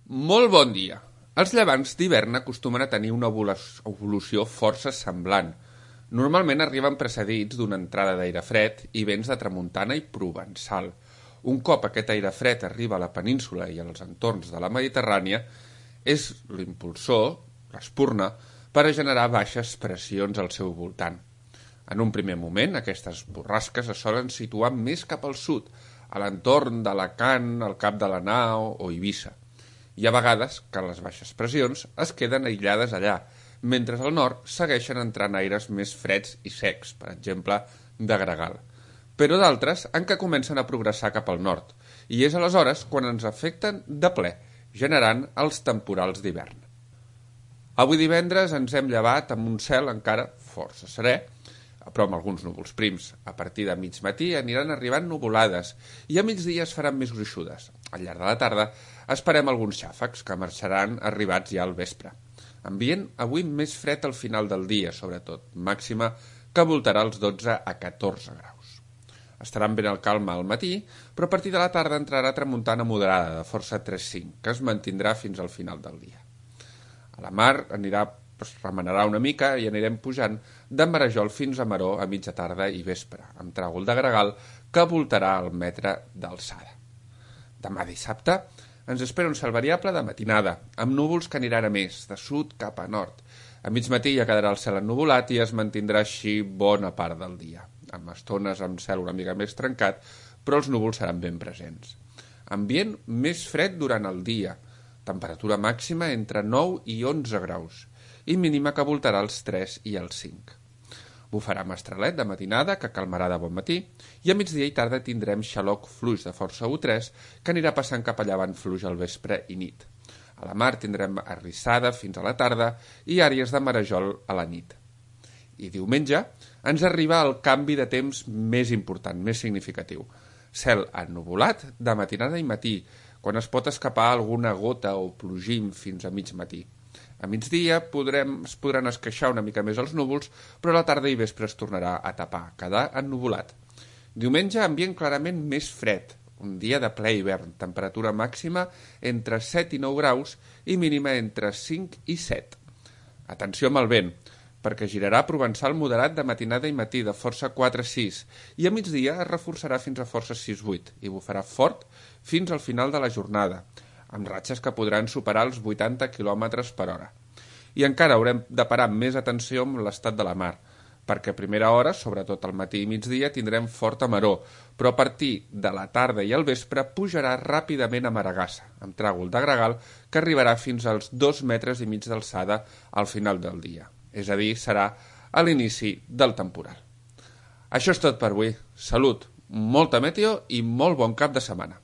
Molt bon dia. Els llevants d'hivern acostumen a tenir una evolució força semblant. Normalment arriben precedits d'una entrada d'aire fred i vents de tramuntana i provençal. Un cop aquest aire fred arriba a la península i als entorns de la Mediterrània, és l'impulsor, l'espurna, per a generar baixes pressions al seu voltant. En un primer moment, aquestes borrasques es solen situar més cap al sud, a l'entorn d'Alacant, el Cap de la Nau o Eivissa. Hi ha vegades que les baixes pressions es queden aïllades allà, mentre al nord segueixen entrant aires més freds i secs, per exemple, de gregal. Però d'altres en què comencen a progressar cap al nord, i és aleshores quan ens afecten de ple, generant els temporals d'hivern. Avui divendres ens hem llevat amb un cel encara força serè, però amb alguns núvols prims. A partir de mig matí aniran arribant nuvolades i a migdia es faran més gruixudes. Al llarg de la tarda esperem alguns xàfecs que marxaran arribats ja al vespre. Ambient avui més fred al final del dia, sobretot, màxima que voltarà els 12 a 14 graus. Estaran ben al calma al matí, però a partir de la tarda entrarà tramuntana moderada de força 3-5, que es mantindrà fins al final del dia. A la mar remenarà una mica i anirem pujant de Marajol fins a Maró a mitja tarda i vespre, amb tràgol de gregal que voltarà al metre d'alçada. Demà dissabte ens espera un cel variable de matinada, amb núvols que aniran a més, de sud cap a nord. A mig matí ja quedarà el cel ennuvolat i es mantindrà així bona part del dia, amb estones amb cel una mica més trencat, però els núvols seran ben presents. Ambient més fred durant el dia, temperatura màxima entre 9 i 11 graus, i mínima que voltarà els 3 i els 5. Bufarà mestralet de matinada, que calmarà de bon matí, i a migdia i tarda tindrem xaloc fluix de força U3, que anirà passant cap a llevant fluix al vespre i nit. A la mar tindrem arrissada fins a la tarda i àrees de marejol a la nit. I diumenge ens arriba el canvi de temps més important, més significatiu. Cel ennuvolat de matinada i matí, quan es pot escapar alguna gota o plogim fins a mig matí. A migdia es podran esqueixar una mica més els núvols, però a la tarda i vespre es tornarà a tapar, quedar ennuvolat. Diumenge, ambient clarament més fred, un dia de ple hivern, temperatura màxima entre 7 i 9 graus i mínima entre 5 i 7. Atenció amb el vent, perquè girarà provençal moderat de matinada i matí de força 4-6 i a migdia es reforçarà fins a força 6-8 i bufarà fort fins al final de la jornada, amb ratxes que podran superar els 80 km per hora. I encara haurem de parar més atenció amb l'estat de la mar, perquè a primera hora, sobretot al matí i migdia, tindrem forta maror, però a partir de la tarda i al vespre pujarà ràpidament a Maragassa, amb tràgol de gregal que arribarà fins als 2,5 metres d'alçada al final del dia. És a dir, serà a l'inici del temporal. Això és tot per avui. Salut, molta meteo i molt bon cap de setmana.